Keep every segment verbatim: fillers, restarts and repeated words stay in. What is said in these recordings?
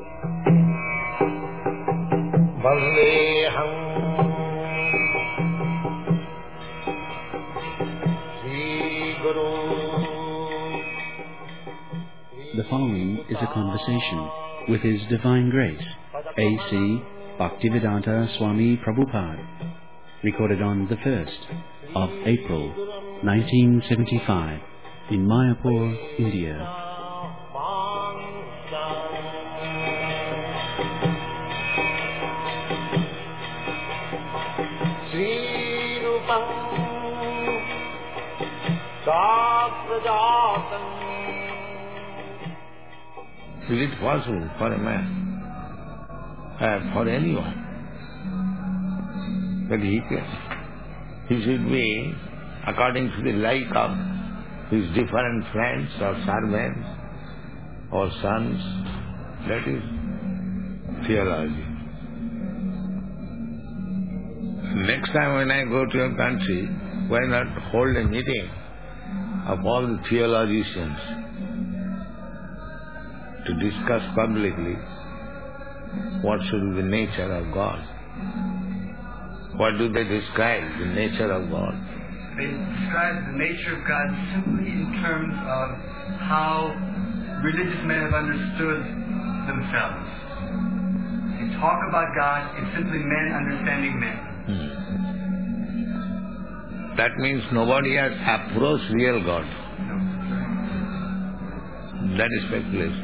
Vandeham Sri Guru. The following is a conversation with His Divine Grace, A C Bhaktivedanta Swami Prabhupada, recorded on the first of April, nineteen seventy-five, in Mayapur, India. Is it possible for a man, uh, for anyone, that he can, he should be according to the like of his different friends or servants or sons? That is theology. Next time when I go to your country, why not hold a meeting of all the theologians to discuss publicly what should be the nature of God? What do they describe, the nature of God? They describe the nature of God simply in terms of how religious men have understood themselves. They talk about God, it's simply men understanding men. Hmm. That means nobody has approached real God. No. That is speculation.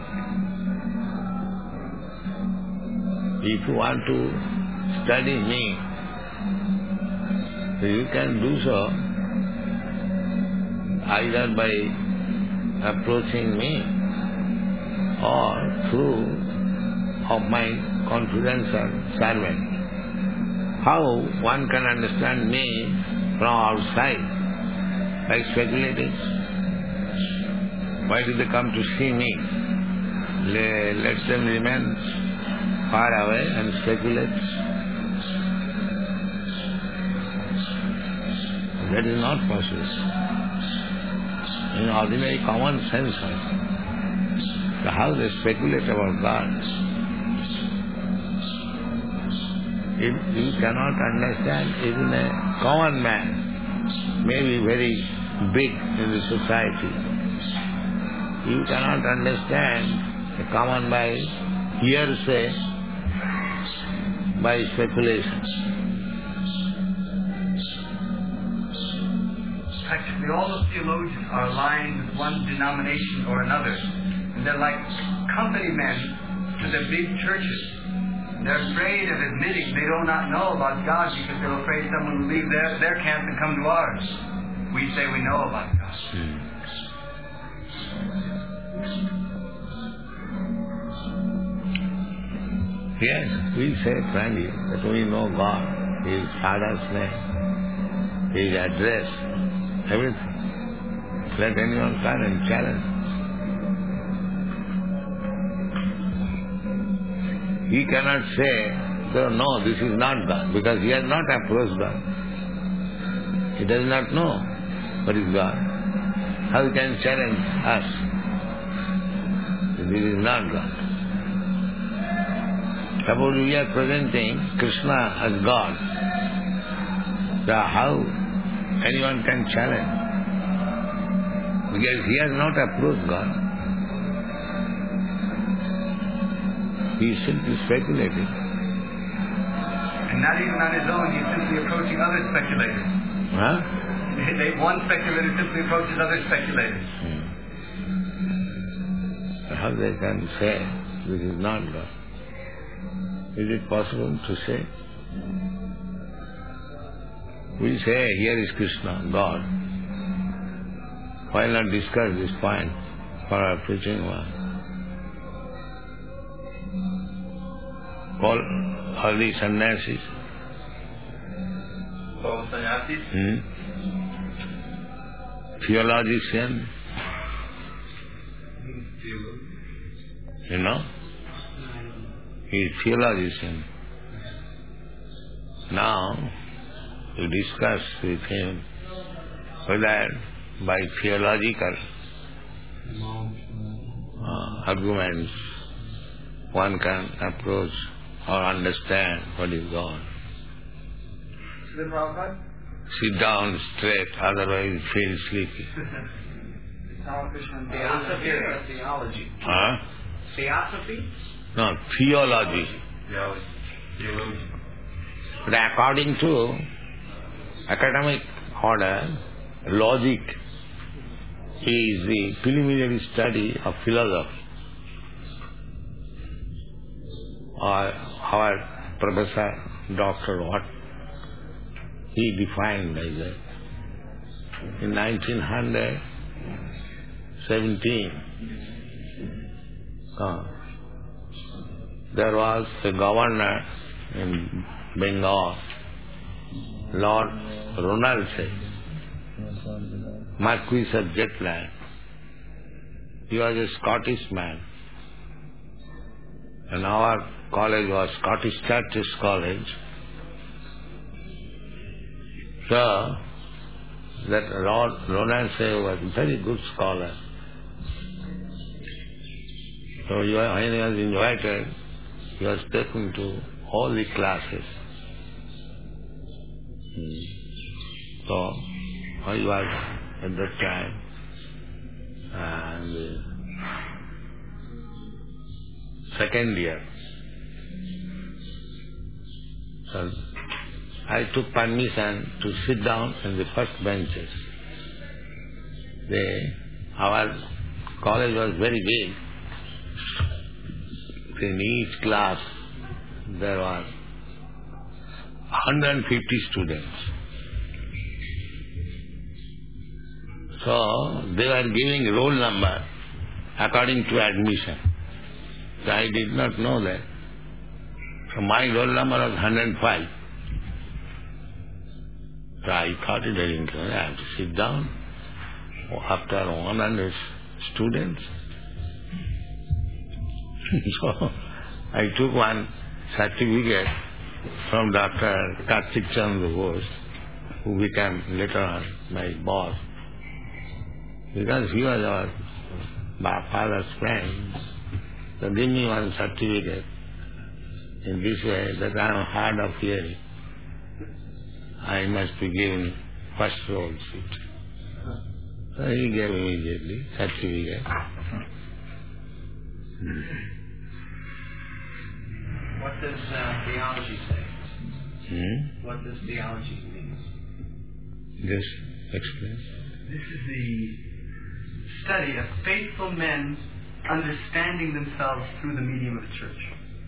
If you want to study me, you can do so either by approaching me or through of my confidential servant. How one can understand me from outside? By speculating. Why do they come to see me? Let them remain far away and speculate. That is not possible. In ordinary common sense, how they speculate about God. If you cannot understand, even a common man may be very big in the society. You cannot understand a common by hearsay, by speculation. Practically all the theologians are aligned with one denomination or another. And they're like company men to the big churches. They're afraid of admitting they do not know about God because they're afraid someone will leave their, their camp and come to ours. We say we know about God. Hmm. Yes, we say frankly that we know God, His Father's name, His address, everything. Let anyone come and challenge. He cannot say, so, no, this is not God, because he has not approached God. He does not know what is God. How he can challenge us? This is not God. Suppose we are presenting Krishna as God. So how anyone can challenge? Because he has not approached God. He is simply speculating. And not even on his own, he's simply approaching other speculators. Huh? They, one speculator simply approaches other speculators. Hmm. How they can say this is not God? Is it possible to say? We say here is Krishna, God. Why not discuss this point for our preaching one? Call all the sannyasis. All sannyasis? Hmm? Theologian. You know? He is theologian. Now, you discuss with him whether by theological uh, arguments one can approach or understand what is God. Srila Prabhupada? Sit down straight, otherwise feel sleepy. Theosophy or theology? Huh? Theosophy? No, theology. Theology. But according to academic order, logic is the preliminary study of philosophy. Or our Professor Doctor Watt, he defined like that. In nineteen seventeen, uh, there was a governor in Bengal, Lord Ronaldsay, Marquis of Jetland. He was a Scottish man. And our college was Scottish Churches College. So, that Lord Ronaldsay was a very good scholar. So he was, when he was invited, he was taken to all the classes. Hmm. So, he was at that time, and uh, second year. So, I took permission to sit down in the first benches. They, our college was very big. In each class there was one hundred fifty students. So they were giving roll number according to admission. So I did not know that. So my roll number was one hundred five. So I thought it very interesting. I have to sit down after one hundred students. So I took one certificate from Doctor Kartik Chandra Ghosh, who became later on my boss. Because he was our my father's friend, so give me one certificate in this way that I am hard of hearing. I must be given first row seat. So he gave immediately certificate. What does uh, theology say? Hmm? What does theology mean? Just explain. This is the study of faithful men understanding themselves through the medium of church.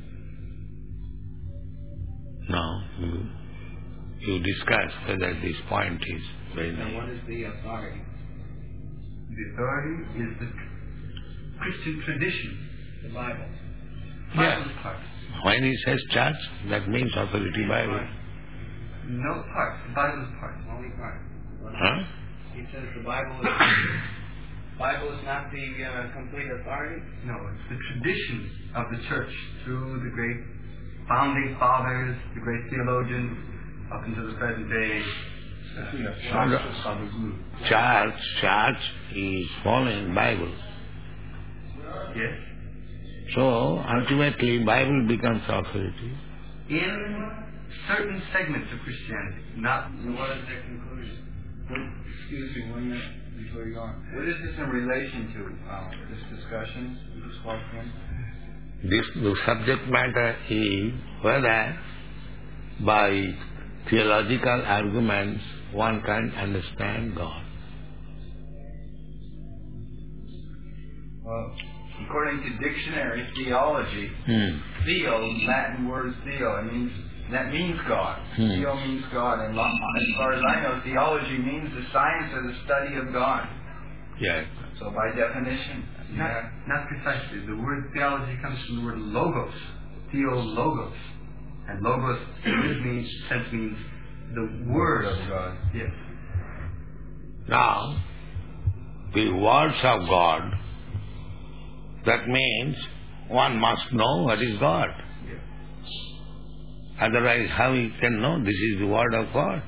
Now, you, you discuss whether this point is very nice. And what is the authority? The authority is the Christian tradition, the Bible. Yeah. Bible's part. When he says church, that means authority Bible. No part. The Bible's part. Only part. Huh? He says the Bible is Bible is not the uh, complete authority? No, it's the tradition of the church through the great founding fathers, the great theologians, up until the present day. Uh, church, church is following Bible. Yes. So, ultimately, Bible becomes authority. In certain segments of Christianity, not... So what is their conclusion? Excuse me, one minute before you go on. What is this in relation to, um, this discussion we just walked in? This, the subject matter is whether by theological arguments one can understand God. Well, according to dictionary theology, Hmm. theo, Latin word is theo, it means, that means God. Hmm. Theo means God, and as far as I know, theology means the science or the study of God. Yes. So by definition, not, yeah. not precisely. The word theology comes from the word logos, theologos, and logos in this means, sense means the word of God. Yes. Now, the words of God, that means one must know what is God. Yes. Otherwise, how he can know this is the word of God?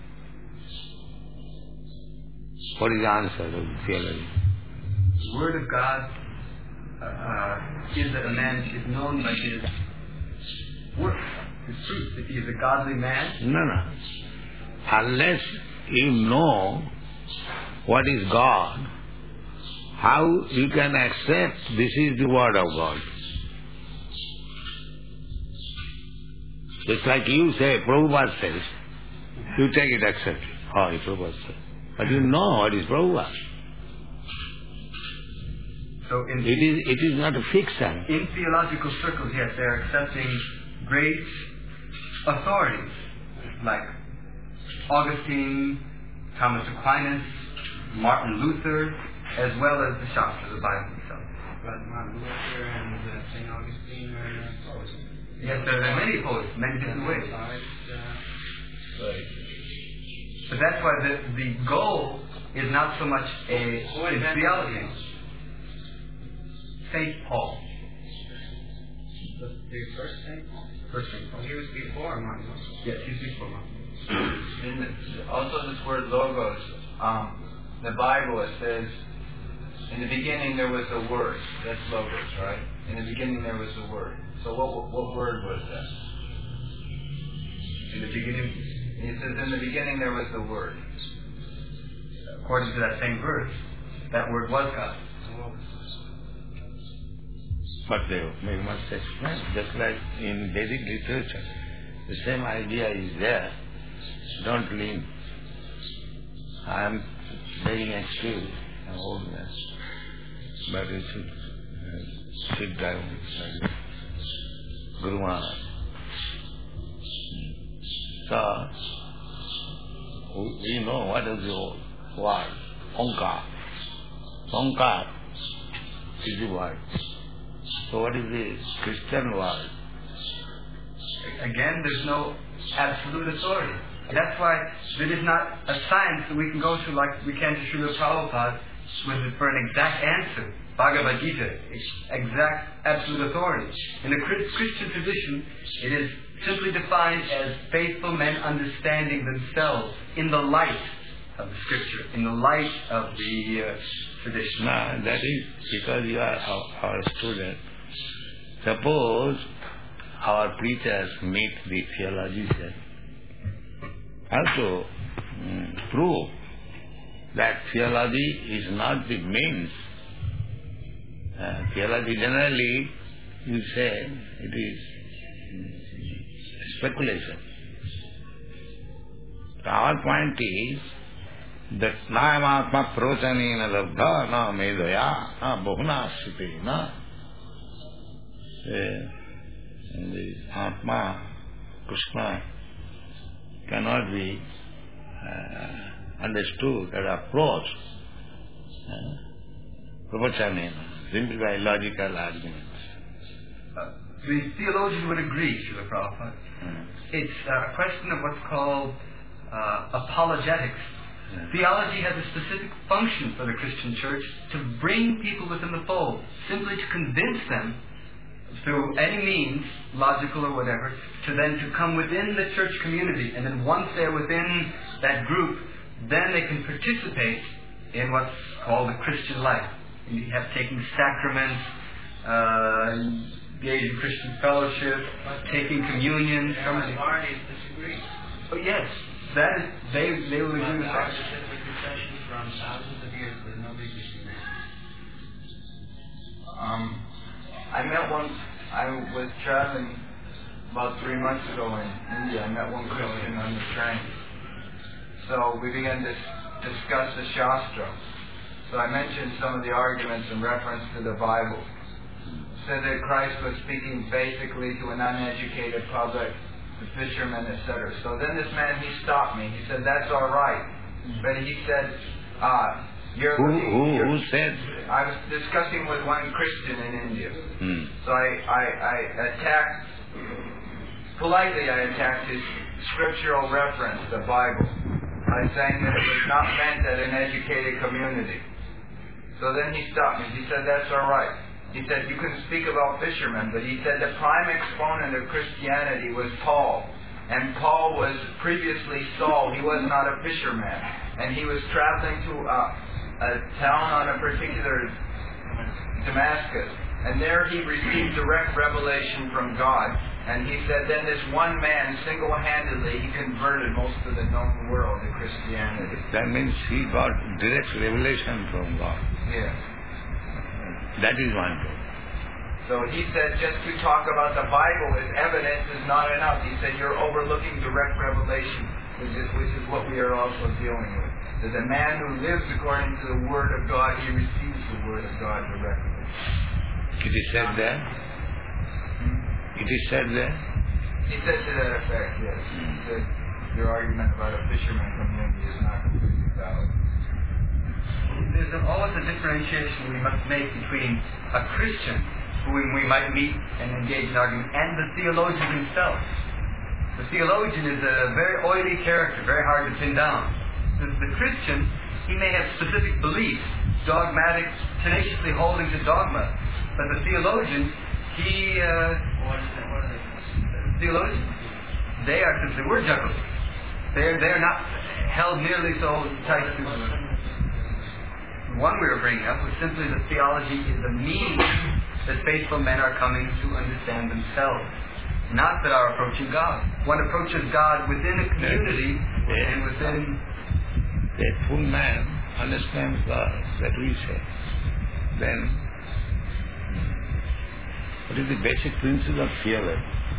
What is the answer of the theology? The word of God uh, is that a man is known by his work, his fruits. If he is a godly man, No, no. Unless you know what is God, how you can accept this is the word of God? Just like you say, Prabhupada says, you take it, accept it. Oh, it's Prabhupada says. But you know what is Prabhupada. so in, It is, it is not a fiction. in theological circles, yes, they are accepting great authorities like Augustine, Thomas Aquinas, Martin Luther, as well as the Shastra, the Bible itself. But Martin Luther and uh, Saint Augustine are uh, poets. Yes, there are many poets, many different ways. Besides, uh, But that's why the, the goal is not so much a Who in invented theology. this? Saint Paul. the, the first Saint Paul. First Saint Paul. He was before Martin Luther. Yes, he's before Martin. In the, also this word logos, um, the Bible, it says, in the beginning there was a word. That's logos, right? In the beginning there was a word. So what what word was that? In the beginning, It says, in the beginning there was the word. according to that same verse, that word was God. But they, we must explain, just like in Vedic literature, the same idea is there. Don't lean. I am begging excuse, I'm old man. But you should uh, sit down like this. Guru Maharaj. So, we know what is the word, Onkar. Onkar is the word. So what is the Christian word? Again, there's no absolute authority. That's why there is not a science that we can go to like we can to Srila Prabhupada with, for an exact answer. Bhagavad Gita, exact absolute authority. In the Christian tradition, it is simply defined as faithful men understanding themselves in the light of the scripture, in the light of the uh, tradition. No, that is because you are our, our student. Suppose our preachers meet the theologian, have to um, prove that theology is not the means. Uh, theology generally, you say, it is um, speculation. So our point is that nayam atma prochanena labdha na medaya na bahuna sthite na. The Atma, Krishna, cannot be uh, understood or approached uh, pravachanena, simply by logical arguments. Uh, the theologian would agree, Srila Prabhupada. Hmm. It's a question of what's called uh, apologetics. Yeah. Theology has a specific function for the Christian church to bring people within the fold, simply to convince them through any means, logical or whatever, to then to come within the church community. And then once they're within that group, then they can participate in what's called the Christian life. And you have taking sacraments, uh, engaged in Christian fellowship, taking communion. Their authorities disagree. Oh yes, that is, they, they will agree with Our that. specific confession from thousands of years that nobody can see that. Um, I met one, I was traveling about three months ago in India. I met one Christian on the train. So we began to s- discuss the Shastra. So I mentioned some of the arguments in reference to the Bible. Said that Christ was speaking basically to an uneducated public, the fishermen, et cetera. So then this man, he stopped me. He said, that's all right. But he said, uh, you're Who, looking... who, you're, who said? I was discussing with one Christian in India. Hmm. So I, I, I attacked, politely I attacked his scriptural reference, the Bible, by saying that it was not meant at an educated community. So then he stopped me. He said, that's all right. He said, you can speak about fishermen, but he said the prime exponent of Christianity was Paul. And Paul was previously Saul. He was not a fisherman. And he was traveling to a, a town on a particular Damascus. And there he received direct revelation from God. And he said then this one man, single-handedly, he converted most of the known world to Christianity. That means he got direct revelation from God. Yes. That is one thing. So he said just to talk about the Bible as evidence is not enough. He said you're overlooking direct revelation, which is, which is what we are also dealing with. That the man who lives according to the Word of God, he receives the Word of God directly. It is said there? Hmm? It is said there? He said to that effect, yes. He said your argument about a fisherman from India is not completely valid. There's always a differentiation we must make between a Christian whom we might meet and engage in argument and the theologian himself. The theologian is a very oily character, very hard to pin down. The, the Christian, he may have specific beliefs, dogmatic, tenaciously holding to dogma. But the theologian, he, uh, what is that, what are they? Theologians, they are simply word jugglers. They're, they're not held nearly so tight to. The one we were bringing up was simply that theology is a means that faithful men are coming to understand themselves. Not that are approaching God. One approaches God within a community yeah. and within. A full man understands God, that we say. Then, what is the basic principle of theology?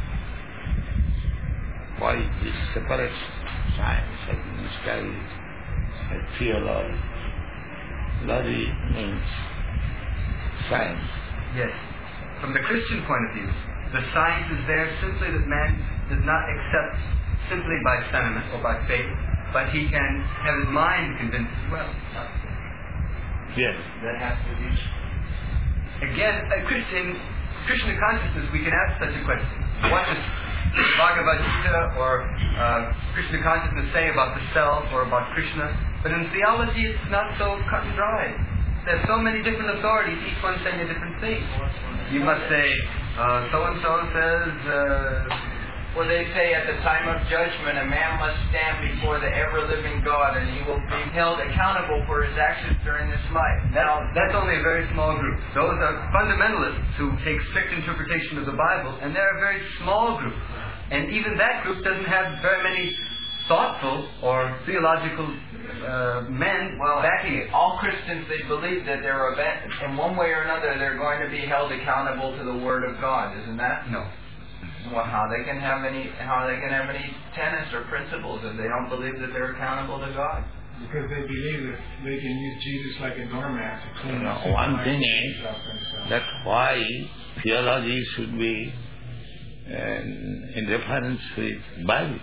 Why this separate science of mystery and theology? Logic means science. Yes. From the Christian point of view, the science is there simply that man does not accept simply by sentiment or by faith, but he can have his mind convinced as well. Yes. That has to be. Again, a Christian, Krishna consciousness, we can ask such a question. What does Bhagavad Gita or uh, Krishna consciousness say about the self or about Krishna? But in theology, it's not so cut and dry. There's so many different authorities, each one saying a different thing. You must say, uh, so-and-so says... Uh, Well, they say at the time of judgment, a man must stand before the ever-living God, and he will be held accountable for his actions during this life. Now, that's only a very small group. Those are fundamentalists who take strict interpretation of the Bible, and they're a very small group. And even that group doesn't have very many thoughtful or theological uh, men well, backing it. All Christians, they believe that they're, in one way or another, they're going to be held accountable to the Word of God, isn't that? No. Well, how they can have any how they can have any tenets or principles if they don't believe that they're accountable to God? Because they believe that they can use Jesus like a doormat to clean you know, up. one thing is that why theology should be uh, in reference with Bible.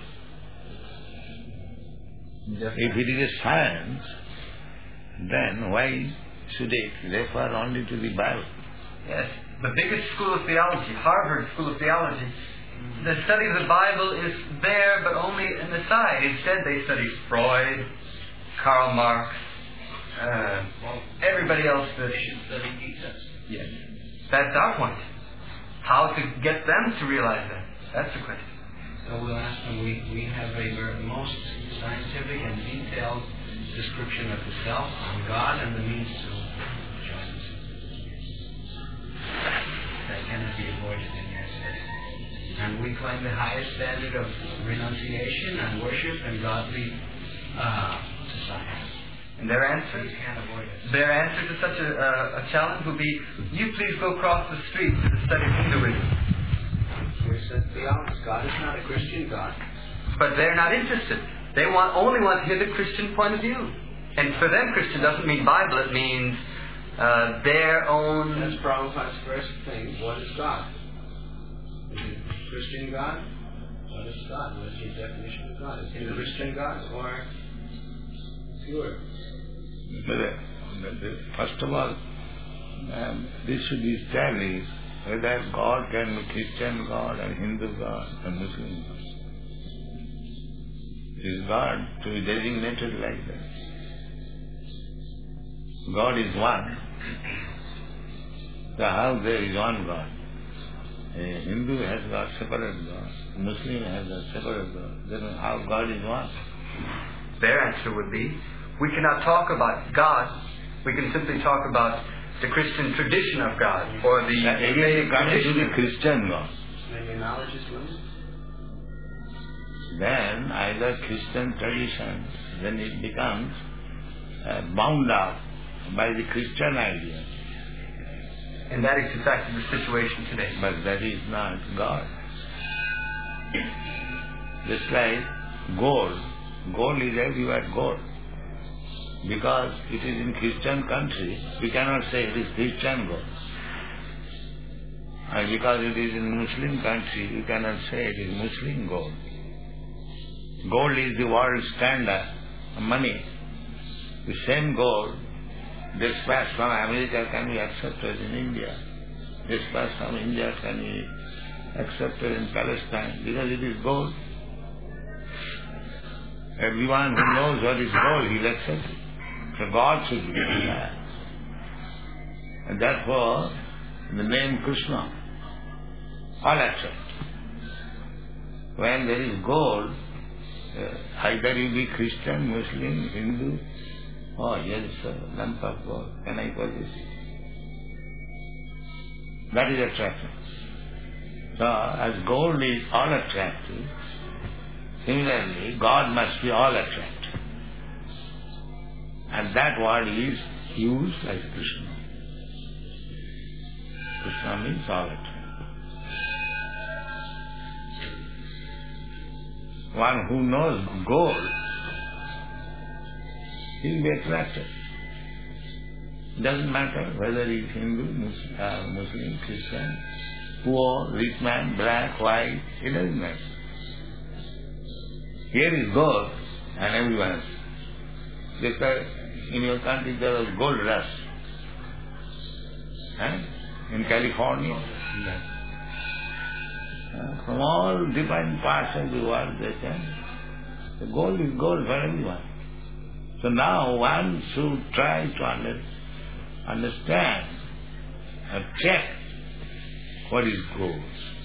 Yes. If it is a science, then why should it refer only to the Bible? Yes. The biggest school of theology, Harvard School of Theology, the study of the Bible is there, but only in the side. Instead, they study Freud, Karl Marx, uh, everybody else that should study Jesus. Yes. That's our point. How to get them to realize that? That's the question. So we'll ask them, we, we have a very, most scientific and detailed description of the self, on God, and the means to justice. That cannot be avoided in your study. And we claim the highest standard of renunciation and worship and godly uh, society. And their answer? You can't avoid it. Their answer to such a, uh, a challenge would be, you please go across the street to the study of Hinduism. We're said to be honest, God is not a Christian God. But they're not interested. They want only want to hear the Christian point of view. And for them, Christian doesn't mean Bible, it means uh, their own... That's Prabhupada's first thing. What is God? Is it Christian God? What is God? What is your definition of God? Is it a Christian God or pure? First of all, um, this should be established whether God can be Christian God and Hindu God and Muslim God. Is God to be designated like that? God is one. So how there is one God? A Hindu has got separate God. A Muslim has a separate God. Then how God is one? Their answer would be, we cannot talk about God. We can simply talk about the Christian tradition of God, or the That again Vedic comes to tradition. the Christian God. When your knowledge is limited. Then either Christian tradition, then it becomes uh, bound up by the Christian idea. And that is exactly the situation today. But that is not God. Just like gold. Gold is everywhere gold. Because it is in Christian country, we cannot say it is Christian gold. And because it is in Muslim country, we cannot say it is Muslim gold. Gold is the world standard of money. The same gold dispatched from America can be accepted in India. Dispatched from India can be accepted in Palestine because it is gold. Everyone who knows what is gold, he will accept it. So God should be that. And therefore, the name Krishna, all accept. When there is gold, uh, either you be Christian, Muslim, Hindu, oh, here is a lump of gold, can I purchase it? That is attractive. So, as gold is all attractive, similarly, God must be all attractive. And that word is used as Krishna. Krishna means all attractive. One who knows gold, he will be attracted. It doesn't matter whether he is Hindu, Muslim, uh, Muslim, Christian, poor, rich man, black, white, it doesn't matter. Here is gold and everyone else. Because in your country there was gold rush. Eh? In California. Yes. Uh, from all different parts of the world they came. The gold is gold for everyone. So now one should try to under, understand and check what is gold.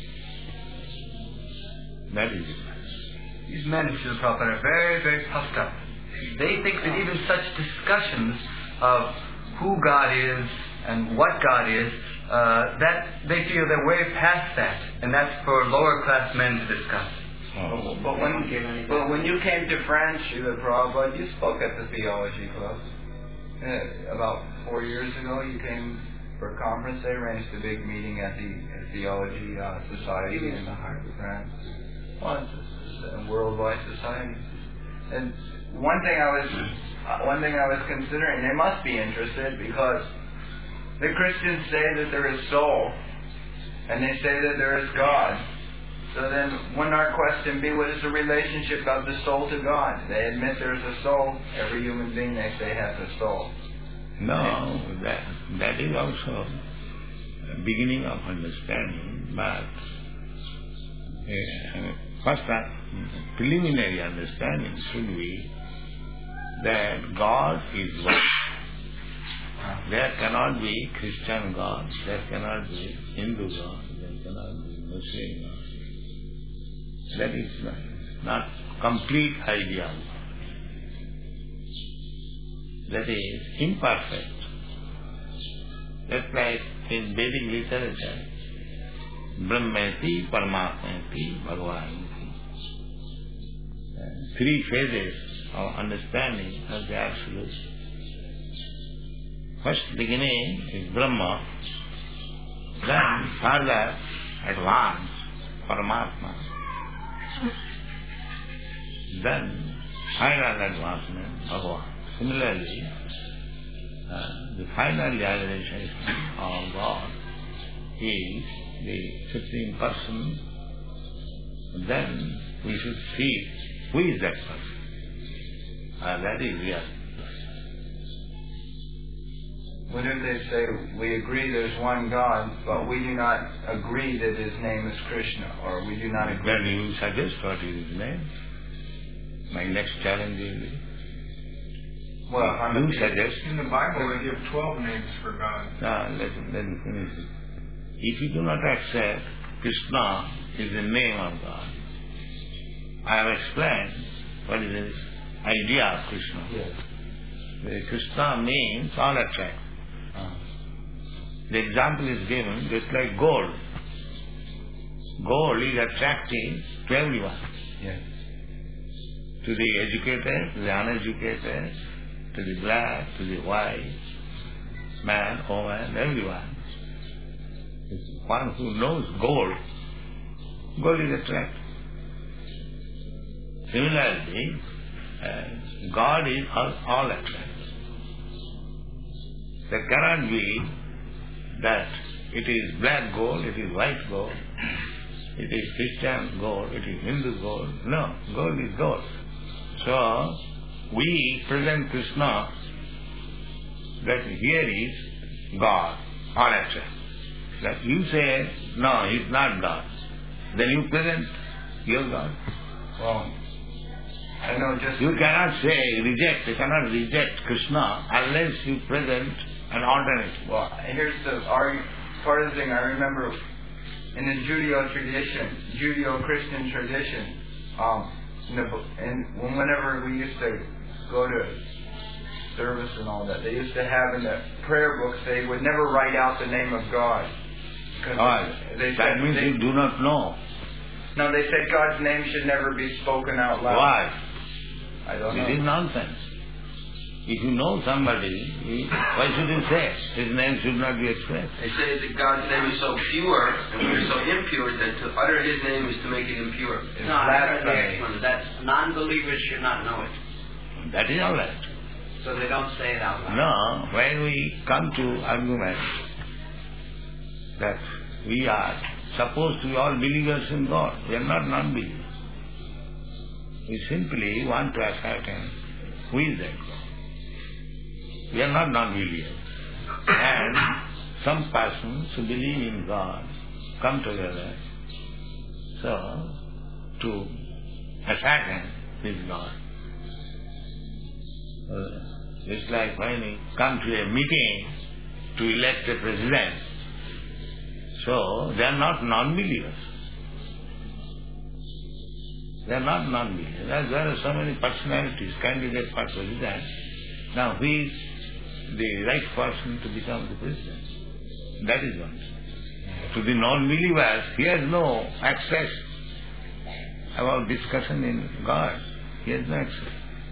That is it. These men, Srila Prabhupada, are very, very puffed up. They think that even such discussions of who God is and what God is, uh, that they feel they're way past that, and that's for lower class men to discuss. Oh. But, when, but when you came to France, Srila Prabhupada, you spoke at the Theology Club. Uh, about four years ago, you came for a conference. They arranged a big meeting at the at Theology uh, Society in the heart of France. Well, it's a worldwide society. And one thing I was, uh, one thing I was considering, they must be interested because the Christians say that there is soul, and they say that there is God. So then, wouldn't our question be, what is the relationship of the soul to God? They admit there's a soul. Every human being, they say, has a soul. No, that that is also a beginning of understanding, but uh, first uh, preliminary understanding should be that God is one. There cannot be Christian God, there cannot be Hindu God, there cannot be Muslim God. That is not, not complete idea. That is imperfect. Just like in Vedic literature, Brahmeti, Paramatmeti, Bhagavati. Three phases of understanding of the Absolute. First beginning is Brahma, then further advance Paramatma, then final advancement Bhagavan. Similarly, uh, the final realization of God is the Supreme Person. Then we should see who is that person. Uh, that is real. What if they say, we agree there's one God, but we do not agree that his name is Krishna, or we do not agree... Then you suggest what is his name? My next challenge will be... Well, I'm you suggest... In the Bible they give twelve names for God. Ah, let, let me finish it. If you do not accept Krishna is the name of God, I have explained what is the idea of Krishna. Yes. The Krishna means all attract. Uh, The example is given just like gold. Gold is attractive to everyone. Yes. To the educated, to the uneducated, to the black, to the white, man, woman, everyone. It's one who knows gold, gold is attractive. Similarly, uh, God is all, all attractive. There cannot be that it is black gold, it is white gold, it is Christian gold, it is Hindu gold. No, gold is gold. So, we present Krishna that here is God, all attractive. That you say, no, he's not God. Then you present your God. Well, I know just... You cannot say, reject, you cannot reject Krishna unless you present an alternative. Well, here's the arg- part of the thing I remember in the Judeo tradition, Judeo-Christian tradition, um, in the, and whenever we used to go to service and all that, they used to have in the prayer books, they would never write out the name of God. Oh, they that said, means they, you do not know. No, they said God's name should never be spoken out loud. Why? I don't This know. is nonsense. If you know somebody, you, why should you say his name should not be expressed? They say that God's name is so pure and we are so impure that to utter His name is to make it impure. It's No, I heard the blasphemy. next one. That non-believers should not know it. That is all right. So they don't say it out loud. No, when we come to argument that we are supposed to be all believers in God, we are not non-believers. We simply want to ascertain who is that God. We are not non-believers. And some persons who believe in God come together so to ascertain this God. Uh, it's like when we come to a meeting to elect a president. So they are not non-believers. They are not non-believers. As there are so many personalities, candidates for president. Now who is the right person to become the president? That is one. To the non-believers, he has no access about discussion in God. He has no access.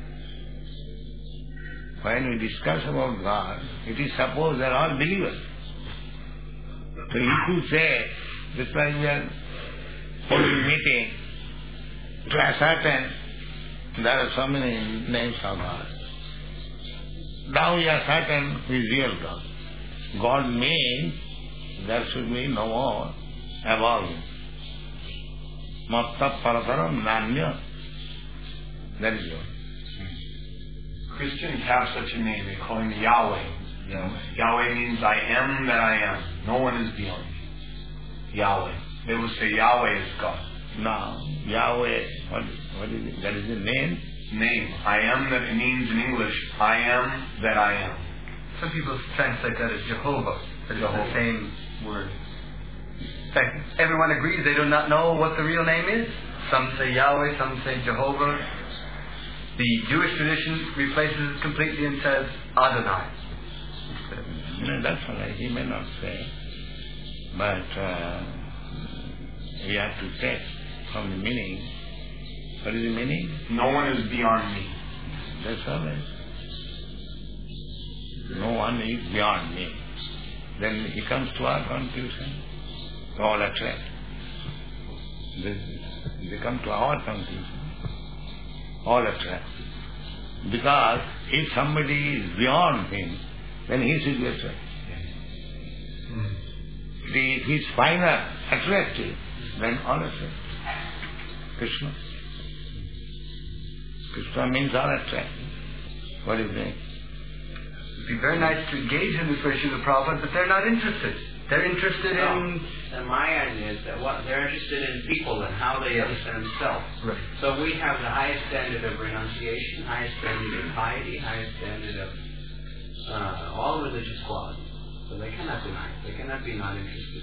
When we discuss about God, it is supposed they are all believers. So if you say, this is why we are holding meeting, to ascertain there are so many names of God. Now we are certain who is real God. God means there should be no more above Him. Matta parataram nanya. That is all. Christians have such a name. They call Him Yahweh. You know, Yahweh means I am that I am. No one is beyond me. Yahweh. They will say Yahweh is God. Now, Yahweh, what, what is it? That is the name? Name. I am that it means in English, I am that I am. Some people translate that as Jehovah. It's Jehovah. the same word. In fact, everyone agrees they do not know what the real name is. Some say Yahweh, some say Jehovah. The Jewish tradition replaces it completely and says Adonai. No, that's all right. He may not say. But uh, we have to take from the meaning. What is the meaning? No one is beyond me. That's all right. No one is beyond me. Then he comes to our conclusion. All attract. They, they come to our conclusion. All attract. Because if somebody is beyond him, then he should be attracted. If he is finer, attractive, then all attractive. Krishna. Krishna means all attractive. What is it? It would be very nice to engage in this issue of the Prabhupada, but they're not interested. They're interested No. in... And my idea is that what they're interested in people and how they understand themselves. Right. So we have the highest standard of renunciation, highest standard of piety, highest standard of uh, all religious qualities. So they cannot deny it. They cannot be not interested.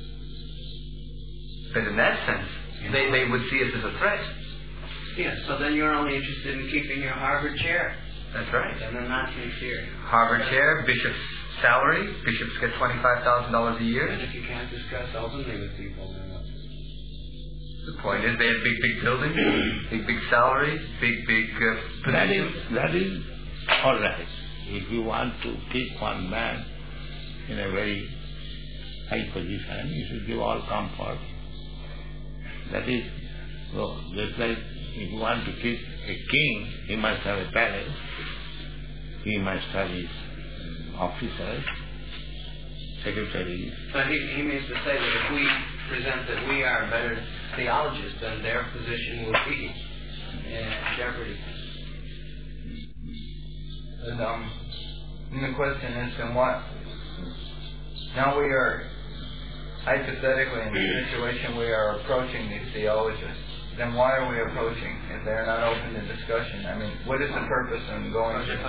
But in that sense, they, they would see us as a threat. Yes, so then you're only interested in keeping your Harvard chair That's right. and then not sincere. Harvard chair, Bishop salary. Bishops get twenty-five thousand dollars a year. And if you can't discuss openly with people, then what? The point is they have big, big buildings, big, big salaries, big, big uh, That is, positions. that is all right. If you want to keep one man in a very high position, you should give all comfort. That is, so just like if you want to keep a king, he must have a palace, he must have his officers, secretaries. But he, he means to say that if we present that we are better theologists, then their position will be in jeopardy. And, um, and the question is, then what? Now we are, hypothetically, in the situation we are approaching these theologians. Then why are we approaching if they're not open to discussion? I mean, what is the purpose in going to?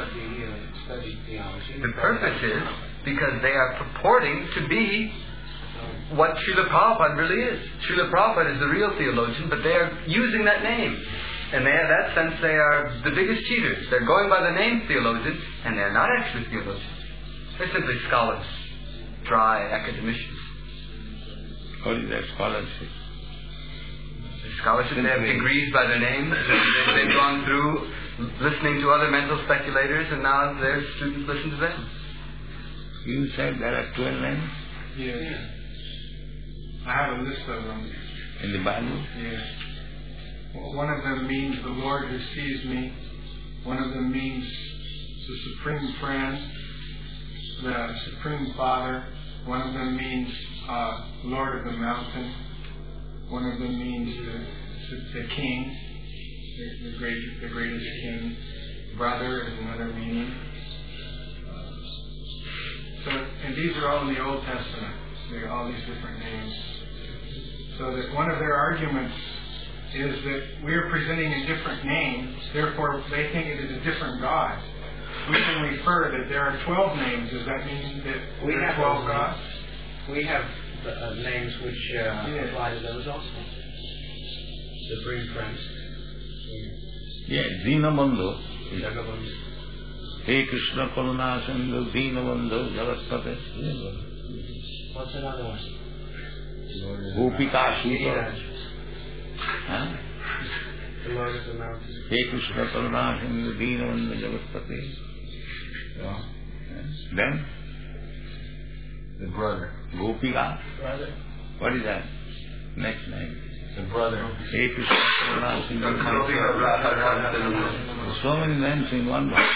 The purpose is because they are purporting to be what Srila Prabhupada really is. Srila Prabhupada is the real theologian, but they are using that name. And they, in that sense, they are the biggest cheaters. They're going by the name theologian, and they're not actually theologians. They're simply scholars, dry academicians. What is that scholarship? Scholarship, they have degrees by their names. They, they've gone through listening to other mental speculators, and now their students listen to them. You said there are twelve names Yes. I have a list of them. in the Bible. Yes. One of them means the Lord who sees me. One of them means the Supreme Friend, the Supreme Father. One of them means uh, Lord of the Mountain. One of them means the, the King, the, the, great, the greatest King. Brother is another meaning. Uh, so, and these are all in the Old Testament. They're all these different names. So that one of their arguments is that we are presenting a different name, therefore they think it is a different God. We can refer that there are twelve names. Does that mean that We there are have twelve those gods? We have uh, names which uh, Yes. apply to those also. Supreme Friends. Yes, Dinabandhu. Jagabandhu. Hey Krishna Karuna Sindhu Dinabandhu Jagaspate. What's another one? Gopika Suta. Huh? The Lord of the Mountain. Hey Krishna Karuna Sindhu Dinabandhu Jagaspate. Yeah. Then? The brother. Gopika. Brother. What is that? Next name. The brother. Hey Krishna Karuna Sindhu Dinabandhu. So many names in one book.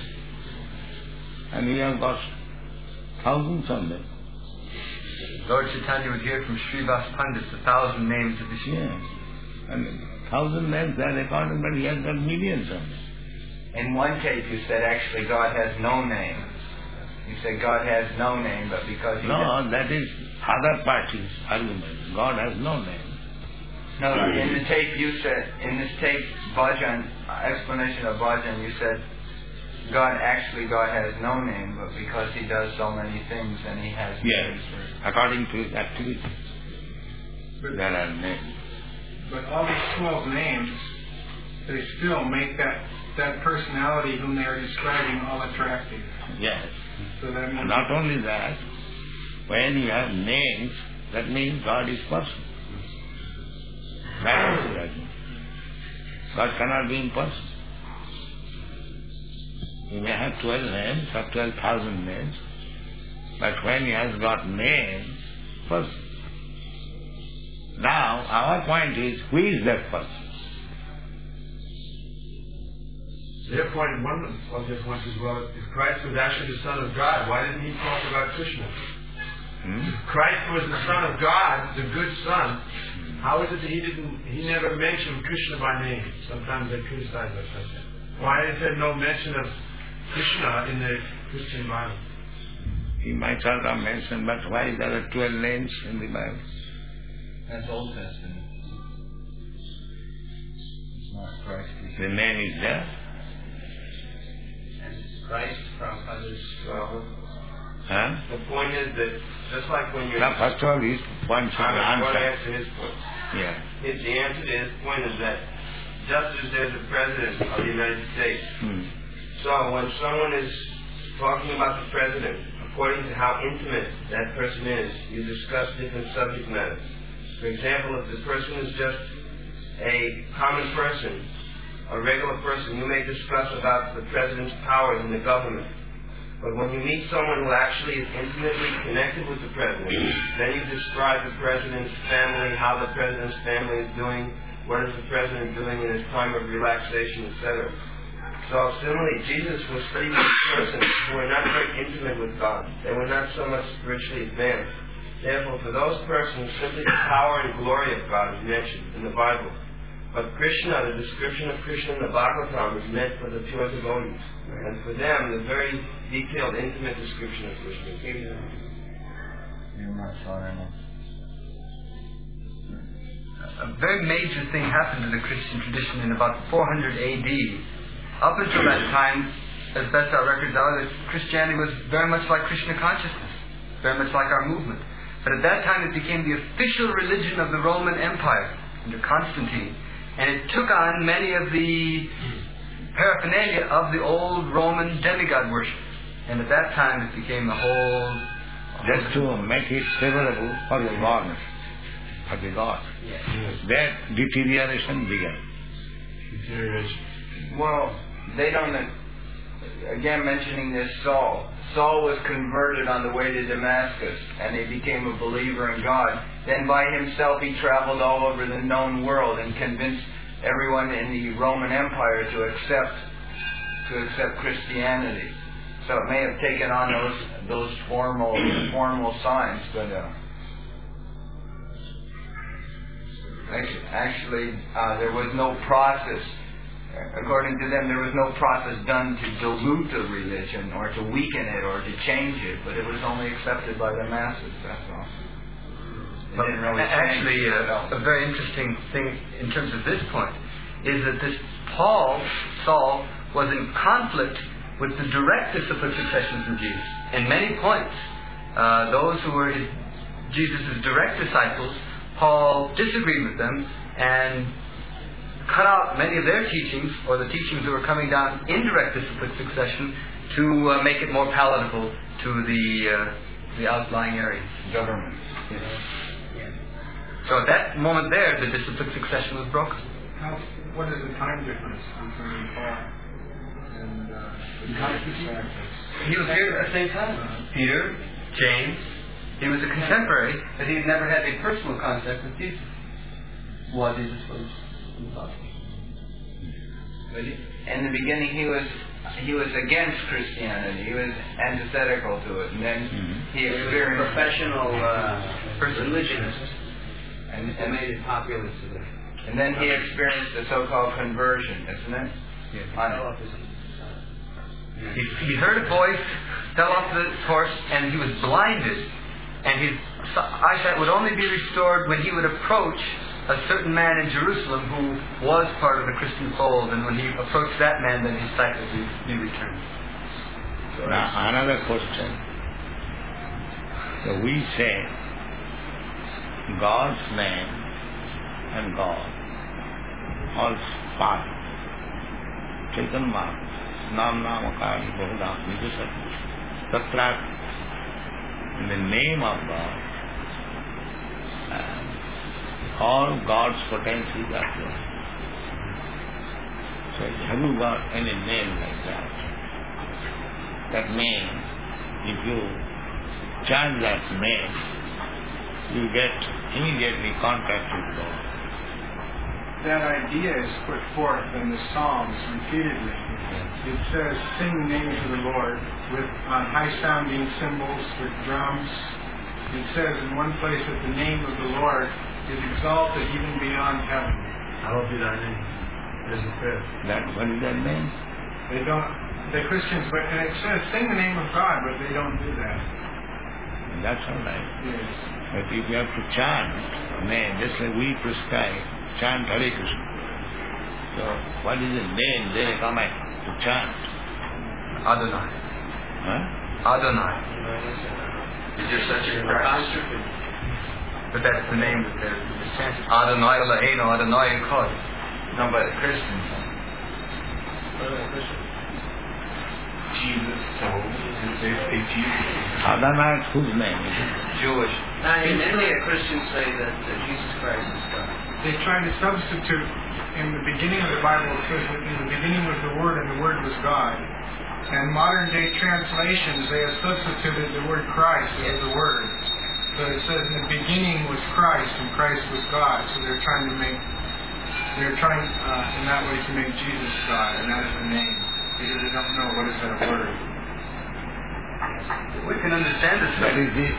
And we have got thousands of them. Lord Chaitanya would hear from Srivas Pandit the thousand names of Vishnu. Yes. And thousand names are recorded, but he has got millions of them. In one case, you said actually God has no name. You said God has no name, but because He No, that is other party's argument. God has no name. No, no, in the tape you said, in this tape, Bhajan, explanation of Bhajan, you said God, actually God has no name, but because He does so many things and He has Yes, names. according to his activity, But, there are names. but all these twelve names, they still make that, that personality whom they are describing all attractive. Yes. So that means And not only that, when you have names, that means God is person. That is the argument. God cannot be in person. He may have twelve names or twelve thousand names, but when he has got names, person. Now, our point is, who is that person? Their point, one of their points is, well, if Christ was actually the Son of God, why didn't he talk about Krishna? Hmm? If Christ was the Son of God, the good Son, how is it that he didn't, he never mentioned Krishna by name? Sometimes they criticize us like that. Why is there no mention of Krishna in the Christian Bible? He might have not mentioned, but why there are twelve names in the Bible? That's Old Testament. It's not Christ. The name is there. And Christ from others. Well, Huh? the point is that just like when you're... Now, first of all, his point should I be want to answered. answer his point. Yeah. His, the answer to his point is that just as there's a president of the United States, Hmm. so when someone is talking about the president of according to how intimate that person is, you discuss different subject matters. For example, if the person is just a common person, a regular person, you may discuss about the president's powers in the government. But when you meet someone who actually is intimately connected with the president, then you describe the president's family, how the president's family is doing, what is the president doing in his time of relaxation, et cetera. So similarly, Jesus was speaking to persons who were not very intimate with God. They were not so much spiritually advanced. Therefore, for those persons, simply the power and glory of God is mentioned in the Bible. But Krishna, the description of Krishna in the Bhagavatam, is meant for the pure devotees. And for them, the very detailed, intimate description of Krishna is given. A very major thing happened in the Christian tradition in about four hundred A D. Up until that time, as best our records are, that Christianity was very much like Krishna consciousness, very much like our movement. But at that time it became the official religion of the Roman Empire under Constantine. And it took on many of the paraphernalia of the old Roman demigod worship. And at that time it became the whole... Just to make it favorable for the God, for the God. Yes. That deterioration began. Deterioration. Well, they don't... Again, mentioning this Saul. Saul was converted on the way to Damascus, and he became a believer in God. Then by himself he traveled all over the known world and convinced everyone in the Roman Empire to accept to accept Christianity. So it may have taken on those those formal formal signs, but uh, actually uh, there was no process. According to them, there was no process done to dilute the religion or to weaken it or to change it, but it was only accepted by the masses, that's all. It But didn't really actually, change it at uh, all. a very interesting thing in terms of this point is that this Paul, Saul, was in conflict with the direct disciplic succession from Jesus. In many points, uh, those who were his, Jesus' direct disciples, Paul disagreed with them and cut out many of their teachings, or the teachings that were coming down in direct disciplic succession, to uh, make it more palatable to the uh, the outlying areas. Government. Yes. So at that moment there, the disciplic succession was broken. How, what is the time difference between Paul and uh, the Constantine? He was here at the same time. Peter, James. He was a contemporary, but he had never had a personal contact with Jesus. While Jesus was in the gospel. But in the beginning, he was he was against Christianity. He was antithetical to it, and then mm-hmm. he experienced professional uh, religionist, and, and and made it popular to them. And then he experienced the so-called conversion, isn't it? Yes. On He, he heard a voice, fell off the horse, and he was blinded. And his eyesight would only be restored when he would approach a certain man in Jerusalem who was part of the Christian fold. And when he approached that man, then his sight would be, be returned. So now another question. So we say God's name and God all part. Chetan Mark, Nam Namakari Bahudam Nijasat. Tatra, in the name of God, and all God's potencies are there. So have you got any name like that? That name, if you chant that name, you get immediately contact with God. That idea is put forth in the Psalms repeatedly. It says, sing the names of the Lord with on high-sounding cymbals, with drums. It says in one place that the name of the Lord is exalted even beyond heaven. Hallowed be thy name. There's a prayer. That what is that name? They don't, the Christians, but and it says sing the name of God, but they don't do that. That's all right. Yes. But if you have to chant name, just like we prescribe, chant Hare Krishna. So what is the name they recommend to chant? Adonai. Huh? Adonai. Is there such a Christ? But that's the name that they're chanting. Adonai Eloheinu, Adonai Echad. no, by the Christians. Jesus, so they say Jesus. Adhanak, whose name is it? Jewish. Now, in India, Christians say that uh, Jesus Christ is God. They try to substitute, in the beginning of the Bible, it says that in the beginning was the Word and the Word was God. And modern day translations, they have substituted the word Christ as the Word. So it says in the beginning was Christ and Christ was God. So they're trying to make, they're trying uh, in that way to make Jesus God, and that is the name. Because they don't know what is that word. We can understand this. That is the,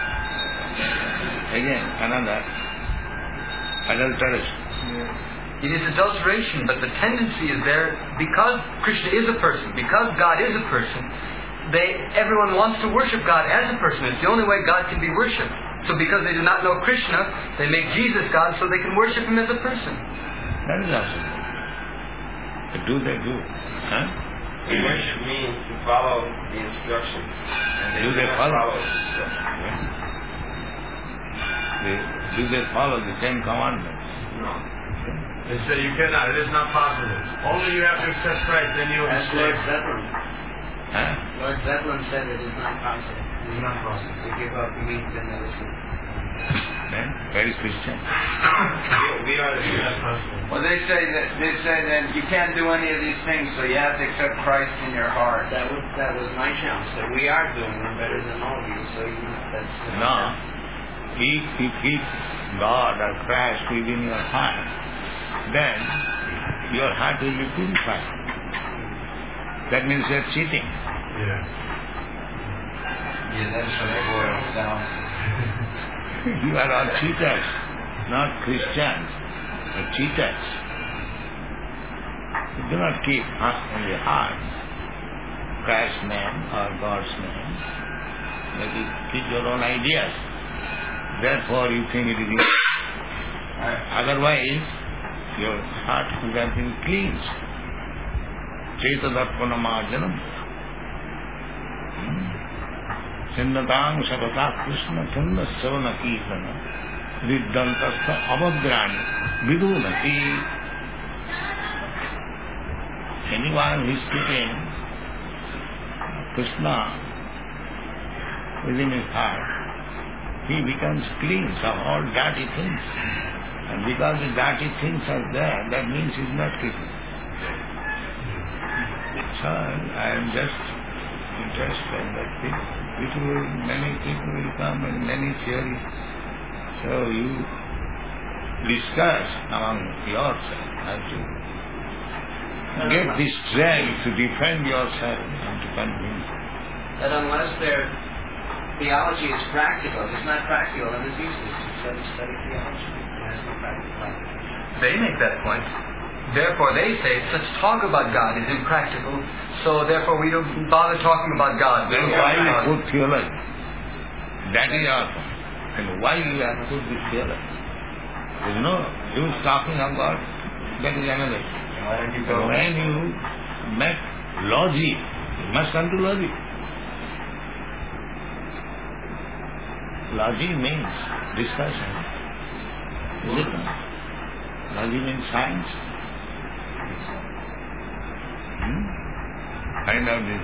again, another adulteration. Yeah. It is adulteration, but the tendency is there because Krishna is a person, because God is a person. They, everyone wants to worship God as a person. It's the only way God can be worshipped. So because they do not know Krishna, they make Jesus God so they can worship Him as a person. That is also good. But do they do? Huh? Worship means to follow the instructions. And Do they not follow? follow the instructions. Yeah. They, do they follow the Ten Commandments? No. They say you cannot. It is not possible. Only you have to accept Christ, then you will As be Lord saved. Zeppelin. Huh? Lord Zeppelin said it is not possible It is not possible. to give up meat and medicine. Then, very Christian. We are the It is not possible. Well, they say that they say that you can't do any of these things, so you have to accept Christ in your heart. That was that was my challenge. That we are doing them better than all of you. So you that's No. If you keep God or Christ within your heart, then your heart will be purified. That means you are cheating. Yeah. Yeah, that's what it boils down. You are all cheaters, not Christians, but cheaters. You do not keep in the heart Christ's name or God's name, but you keep your own ideas. Therefore you think it is yours. Otherwise, your heart would have been cleansed. Chaitadarpana marjanam. Sinnatang sapata krishna thunna savana kirtana riddantastha avadrani vidunati. Anyone who is keeping Krishna within his heart, he becomes clean of all dirty things. And because the dirty things are there, that means he is not keeping. So I am just interested that people, many people will come and many theories. So you discuss among yourself how to get the strength to defend yourself and to convince. that unless their theology is practical, if it's not practical, then it's useless to study, study theology. It has no practical application. They make that point. Therefore, they say such talk about God is impractical, so therefore we don't bother talking about God. Then why you put theology? That is our point. And why you have put this theology? There is no use talking about, that is another. But when you met logic, you must come to logic. Logic means discussion. Is it not? Logic means science. Hmm? Find out this.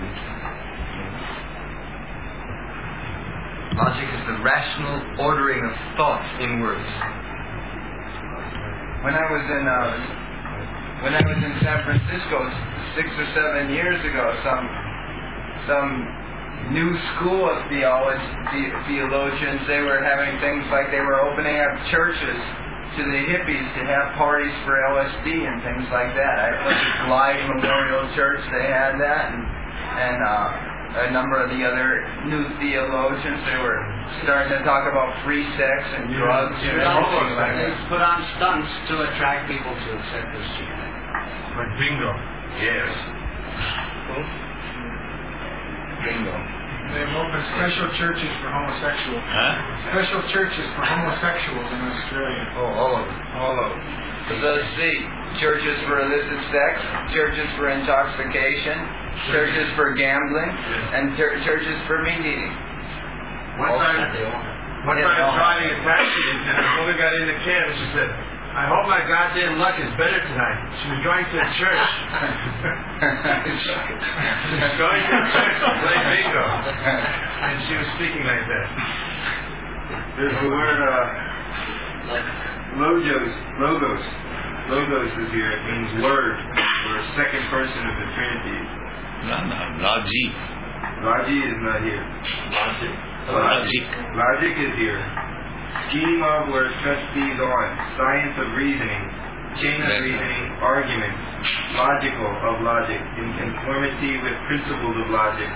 Logic is the rational ordering of thoughts in words. When I was in uh, when I was in San Francisco six or seven years ago, some some new school of theology, the, theologians, they were having things like they were opening up churches to the hippies to have parties for L S D and things like that. I went to Glide Memorial Church, they had that, and, and uh, a number of the other new theologians, they were starting to talk about free sex and Yeah, drugs yeah, and yeah. things like They that. put on stunts to attract people to accept Christianity. Like bingo. Yes. Bingo. They've opened special churches for homosexuals. Huh? Special churches for homosexuals in Australia. Oh, all of them. All of them. So let's see. Churches for illicit sex, churches for intoxication, churches for gambling, and chur- churches for meat eating. One All time, That they all have. one Yeah, time they all I was driving a taxi and a woman got in the cab and she said, I hope my goddamn luck is better tonight. She was going to a church. She was going to a church to play bingo. And she was speaking like that. There's the word uh, logos. Logos. Logos is here. It means word, or second person of the Trinity. No, no, logic. Logic is not here. Logic. Logic. Logic is here. Scheme of where stress feeds on. Science of reasoning. Chain of reasoning. Argument. Logical of logic. In conformity with principles of logic.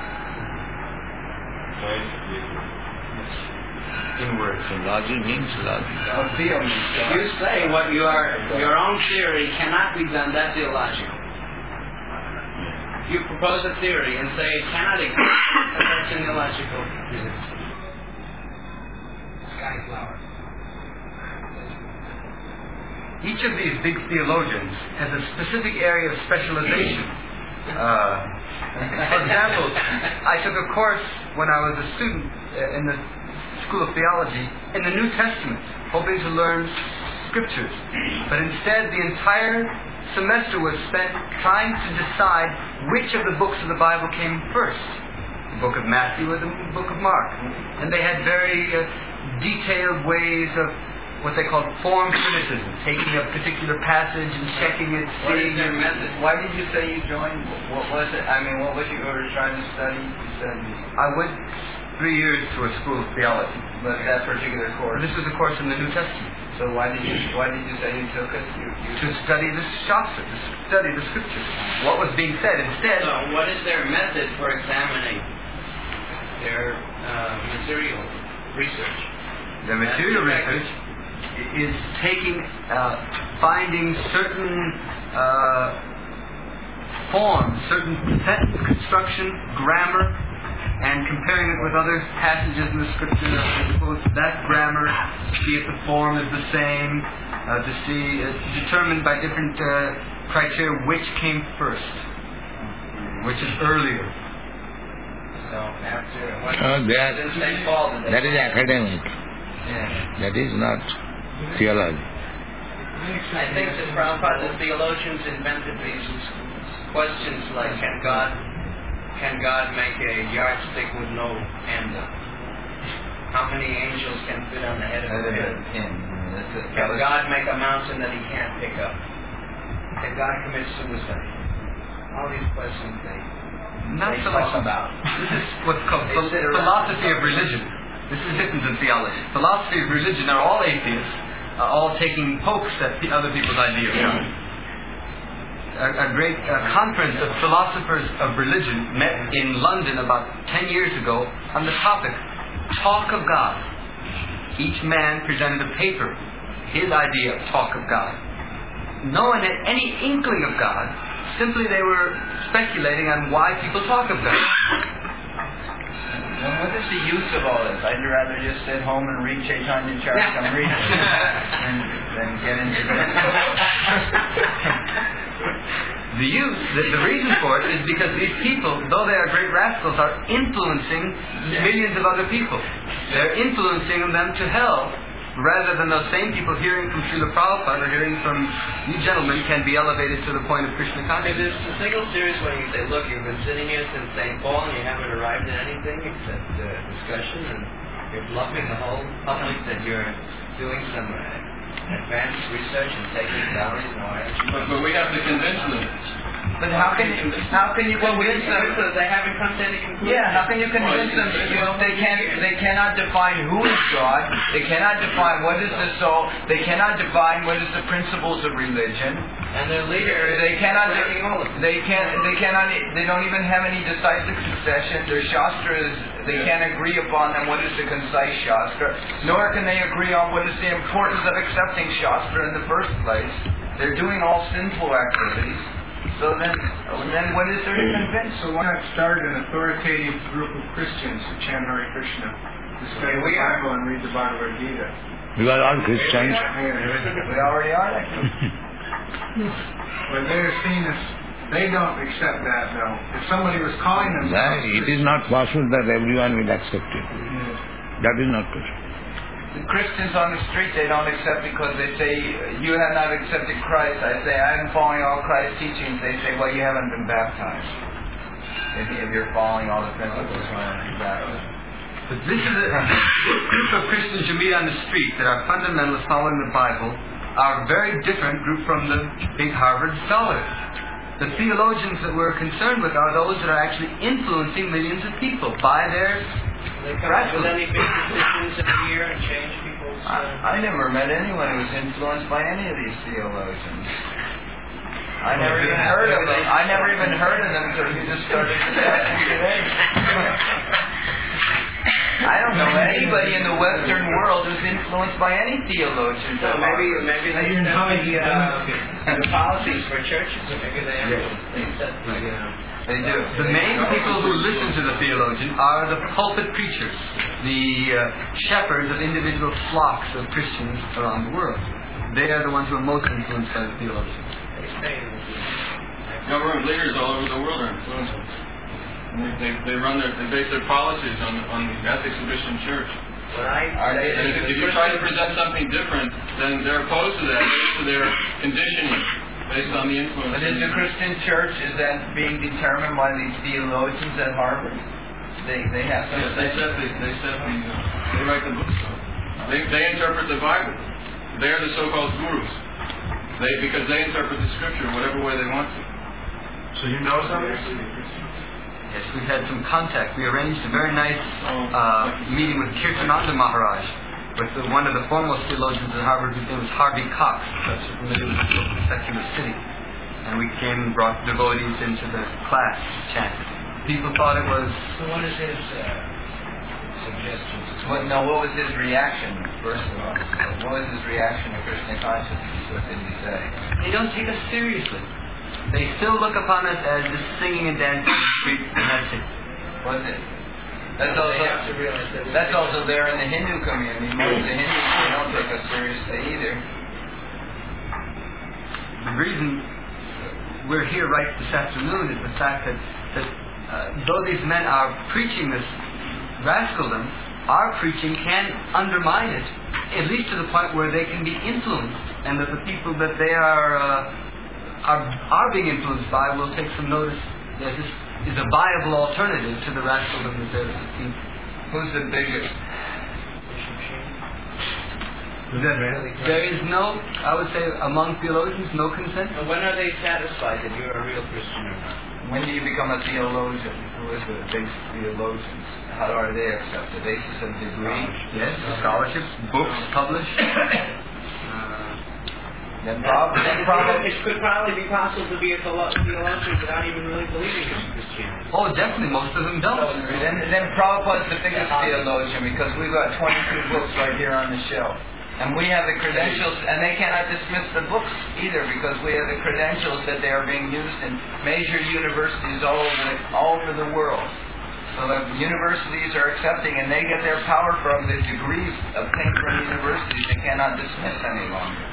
Inward. So logic means logic. If you say what you are, your own theory cannot be done, that's illogical. If you propose a theory and say it cannot exist, that's an illogical position. Skyflower. Each of these big theologians has a specific area of specialization. Uh, for example, I took a course when I was a student in the School of Theology in the New Testament, hoping to learn scriptures. But instead, the entire semester was spent trying to decide which of the books of the Bible came first, the book of Matthew or the book of Mark. And they had very uh, detailed ways of what they called form criticism, taking a particular passage and checking it, What seeing is their it. method? Why did you say you joined? What was it? I mean, what was you were trying to study? You said, I went three years to a school of theology. but that particular course. This was a course in the New Testament. So why did you why did you say you took it? You, you To study the Shastra, to study the scriptures. What was being said. Instead, So what is their method for examining their uh, material research? the material research is taking, uh, finding certain uh, forms, certain sentence construction, grammar, and comparing it with other passages in the scripture as opposed to that grammar, to see if the form is the same, uh, to see, uh, determined by different uh, criteria which came first, which is earlier. so after what Uh, that, since Saint Paul did they- that is academic. yeah. That is not theology. I think that Prabhupada, the theologians invented these questions like, can God can God make a yardstick with no end? How many angels can fit on the head of a pin? Can God make a mountain that he can't pick up? Can God commit suicide? All these questions they, Not they so talk much about. This is what's called They phil- sit around philosophy and of talk religion. This is different than theology. Philosophy of religion are all atheists, uh, all taking pokes at the other people's ideas. A, a great uh, conference of philosophers of religion met in London about ten years ago on the topic, Talk of God. Each man presented a paper, his idea of talk of God. No one had any inkling of God, simply they were speculating on why people talk of God. Well, what is the use of all this? I'd rather just sit home and read Chaitanya Charitamrita and then get into this. The use, the, the reason for it is because these people, though they are great rascals, are influencing millions of other people. They're influencing them to hell, rather than those same people hearing from Srila Prabhupada or hearing from you gentlemen can be elevated to the point of Krishna If consciousness. it's a single series when you say, look, you've been sitting here since Saint Paul and you haven't arrived at anything except uh, discussion, and you're bluffing the whole public that you're doing some uh, advanced research and taking salaries and all that. But, but we have to convince them. But how can you, how can you convince them? Because they haven't come to any conclusion. Yeah, how can you convince them? You know, they can't. They cannot define who is God. They cannot define what is the soul. They cannot define what is the principles of religion. And their leader They cannot. is breaking all of them. They can't. They cannot. They don't even have any decisive succession. Their shastras. They can't agree upon them. What is the concise shastra? Nor can they agree on what is the importance of accepting shastra in the first place. They're doing all sinful activities. So then, then what is there to convince? So why not start an authoritative group of Christians who chant Hare Krishna, to study Here we the are. Bible and read the Bhagavad Gita? We are all Christians. We already are. But they're seen as, they don't accept that, though. If somebody was calling Right. themselves It is not possible that everyone will accept it. Yes. That is not possible. The Christians on the street, they don't accept because they say, you have not accepted Christ. I say, I'm following all Christ's teachings. They say, well, you haven't been baptized. If, if you're following all the principles, you haven't been baptized. But this is a group of Christians you meet on the street that are fundamentalists following the Bible, are a very different group from the big Harvard scholars. The theologians that we're concerned with are those that are actually influencing millions of people by their They come up with any big decisions in a year and change people's... Uh, I, I never met anyone who was influenced by any of these theologians. I never even heard of them. I never even heard of them until you just started discussing today. I don't know anybody in the Western world who's influenced by any theologians. So maybe maybe they set the, uh, the policies for churches, or maybe they they set the. Uh, They do. The main people who listen to the theologian are the pulpit preachers, the uh, shepherds of individual flocks of Christians around the world. They are the ones who are most influenced by the theologian. Government leaders all over the world are influenced. They, they, they run their, they base their policies on, on the ethics of Christian church. But I, and if, if you try to present something different, then they're opposed to that, to their conditioning. Based on the influence. But is the Christian church, is that being determined by these theologians at Harvard? They they have some. Yes, they set the they set the uh, they write the books. They they interpret the Bible. They're the so-called gurus. They because they interpret the Scripture whatever way they want to. So you know something? Yes, we've had some contact. We arranged a very nice uh, meeting with Kirtananda Maharaj, with the, one of the foremost theologians at Harvard, whose name was Harvey Cox, such a familiar with the book, The Secular City. And we came and brought devotees into the class to chant. People thought it was... So what is his uh, suggestions? What, no, what was his reaction, first of all? What was his reaction to Krishna consciousness? What did he say? They don't take us seriously. They still look upon us as just singing and dancing in the street, and that's it. Was it? That's also, that that's also there in the Hindu community. Most of the Hindus, they don't take us seriously either. The reason we're here right this afternoon is the fact that, that uh, though these men are preaching this rascaldom, our preaching can undermine it, at least to the point where they can be influenced, and that the people that they are uh, are, are being influenced by will take some notice that this is a viable alternative to the rascaldom that they're seeking. Who's the biggest? There, there is no, I would say, among theologians, no consent. When are they satisfied that you're a real Christian or not? When do you become a theologian? Who is the big theologians? How are they accepted? Basis of degree? Yes, scholarships, books published. Then probably, then probably it could probably be possible to be a theologian without even really believing in Christianity. Oh, definitely, most of them don't. Then, then Prabhupada's the biggest theologian because we've got twenty-two books right here on the shelf. And we have the credentials, and they cannot dismiss the books either because we have the credentials that they are being used in major universities all over the, all over the world. So the universities are accepting, and they get their power from the degrees obtained from universities they cannot dismiss any longer.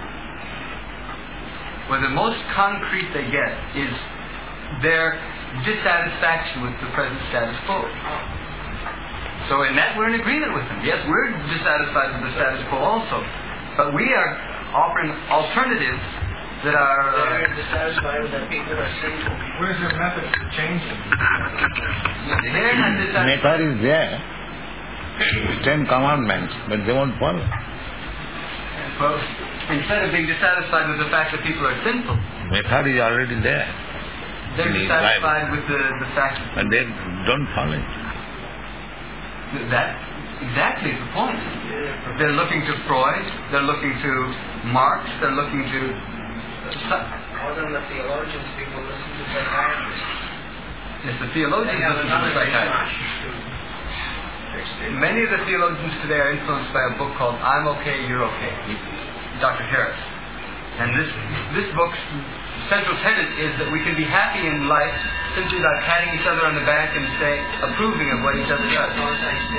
Well, the most concrete they get is their dissatisfaction with the present status quo. So in that, we're in agreement with them. Yes, we're dissatisfied with the status quo also. But we are offering alternatives that are... Uh, They're dissatisfied with that people are sinful. Where's their method of changing? They're not dissatisfied. Method is there. Ten commandments, but they won't follow. Well, instead of being dissatisfied with the fact that people are sinful, Method is already there. they're dissatisfied with the, the fact that... But they don't follow it. That exactly is the point. They're looking to Freud, they're looking to Marx, they're looking to... More than the theologians, people listen to psychiatrists. Yes, the theologians listen to the psychiatrists. Many of the theologians today are influenced by a book called I'm Okay, You're Okay, Doctor Harris. And this this book's central tenet is that we can be happy in life simply by patting each other on the back and say, approving of what each other does. The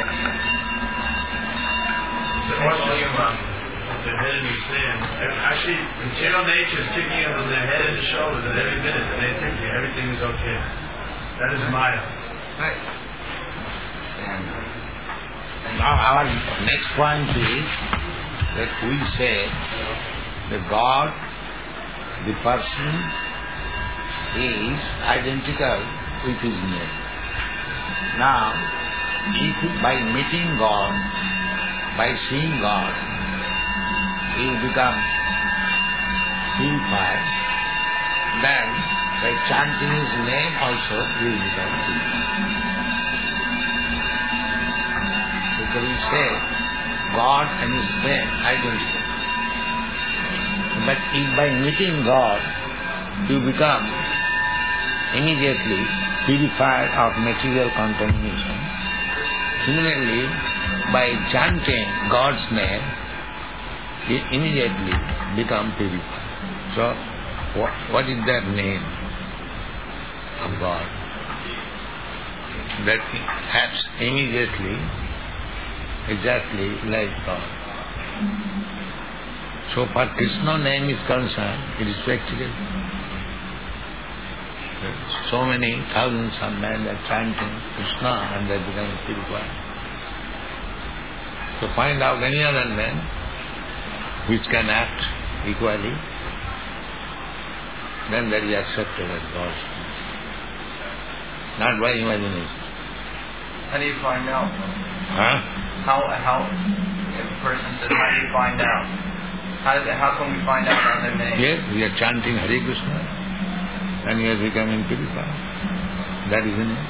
question about their head in the sand. Actually, material nature is kicking them on their head and the shoulders at every minute, and they think everything is okay. That is Maya. Right. And Now our next point is that we say that God, the person, is identical with his name. Now, if by meeting God, by seeing God, he become purified, then by chanting his name also he will become purified. Because we say God and his name identical. But if by meeting God you become immediately purified of material contamination, similarly by chanting God's name you immediately become purified. So what, what is that name of God? That acts immediately exactly like God. So far Krishna name is concerned, it is practical. So many thousands of men are chanting Krishna and they become purified. So find out any other name which can act equally, then that is accepted as God's name. Not by imagination. How do you find out? Huh? How, how, if a person says, how do you find out? How, does it, how can we find out other names? Yes, we are chanting Hare Krishna and he has become purified. That is the name.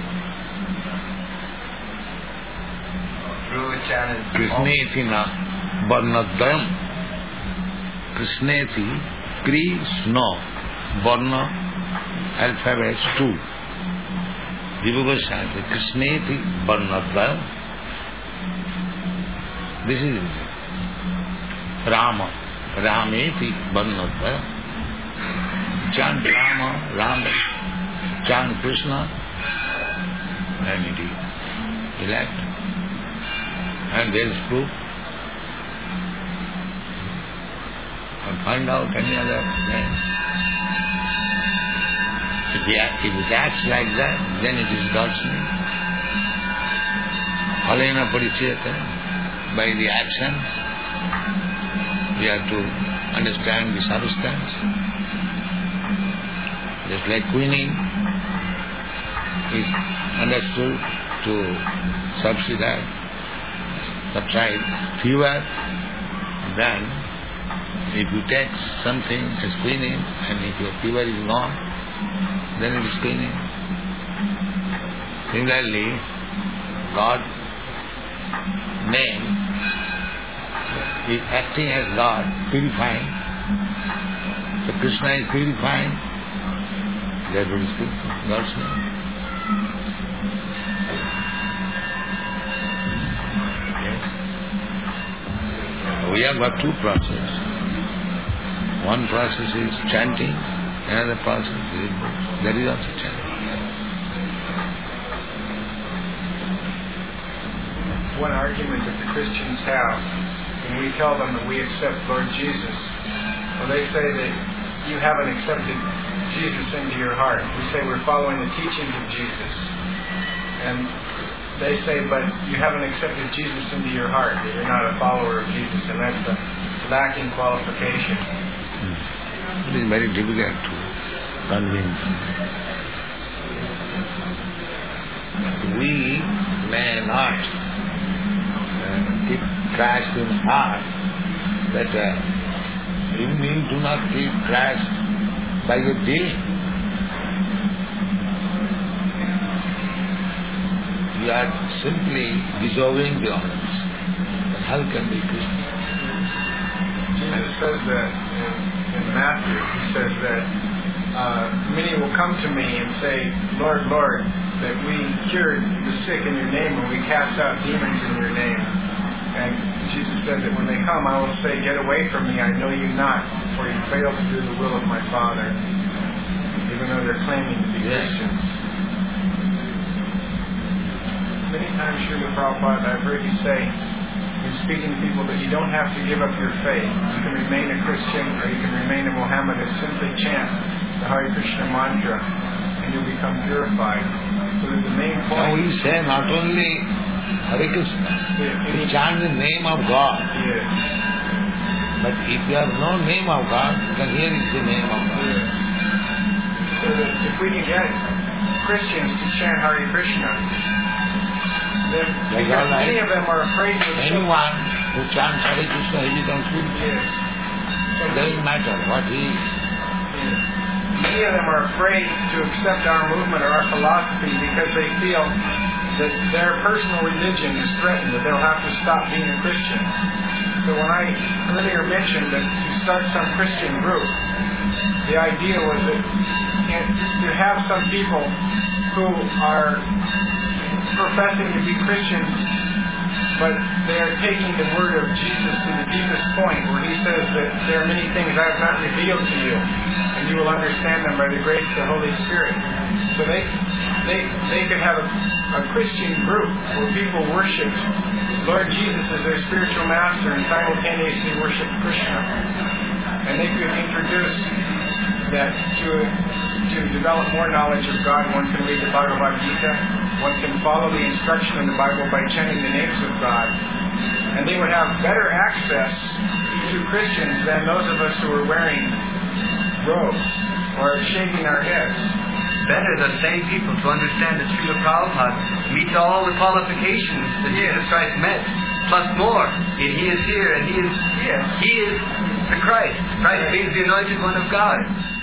Through a chant is Krishneti na varnadayam. Krishneti, Krishna, varna, alphabets two. Jiva Goswami, Krishneti varnadayam. This is it. Rama, Rameti varnadayam. Chant Rama, Rama, chant Krishna, and it is elect. And there is proof. And find out any other name. If it acts like that, then it is God's name. Phalena parichyate. By the action, we have to understand the substance. Just like quinine is understood to subside, subside fever, then if you take something as quinine and if your fever is gone, then it is quinine. Similarly, God name is acting as God, purifying. So Krishna is purifying. That is God's name. Yes. We have got two processes. One process is chanting, another process is that is also chanting. One argument that the Christians have when we tell them that we accept Lord Jesus, well, they say that you haven't accepted Jesus into your heart. We say we're following the teachings of Jesus. And they say, but you haven't accepted Jesus into your heart, that you're not a follower of Jesus, and that's the lacking qualification. It is very difficult to convince. We may not keep Christ in heart, but uh, you mean do not keep Christ by your deed. You are simply disobeying the orders. But how can be Christian? Jesus says that in, in Matthew, he says that uh, many will come to me and say, Lord, Lord, that we cured the sick in your name and we cast out demons in your name. And Jesus said that when they come, I will say, get away from me, I know you not, for you fail to do the will of my Father, even though they're claiming to be Yes. Christians. Many times, Srila Prabhupada, I've heard you say, in speaking to people, that you don't have to give up your faith. You can remain a Christian or you can remain a Mohammedan. Simply chant the Hare Krishna mantra and you'll become purified. So that the main point... Now we say not only Hare Krishna. You chant the name of God. Yes. But if you have no name of God, then here is the name of God. Yes. So that if we can get Christians to chant Hare Krishna, then Like because all right. many of them are afraid to accept. Anyone who chants Hare Krishna, he becomes Buddha. Yes. It doesn't matter what he is. Yes. Many of them are afraid to accept our movement or our philosophy because they feel that their personal religion is threatened, that they'll have to stop being a Christian. So when I earlier mentioned that to start some Christian group, the idea was that to have some people who are professing to be Christians, but they are taking the word of Jesus to the deepest point, where he says that there are many things I have not revealed to you, and you will understand them by the grace of the Holy Spirit. So they they they could have a, a Christian group where people worship Lord Jesus as their spiritual master and simultaneously worship Krishna. And they could introduce that to to develop more knowledge of God. One can read the Bhagavad Gita. One can follow the instruction in the Bible by chanting the names of God. And they would have better access to Christians than those of us who are wearing robes or shaking our heads. Better the same people to understand that Srila Prabhupada meets all the qualifications that Jesus Christ met, plus more. And he is here, and he is Yes. he is the Christ. Christ means the anointed one of God.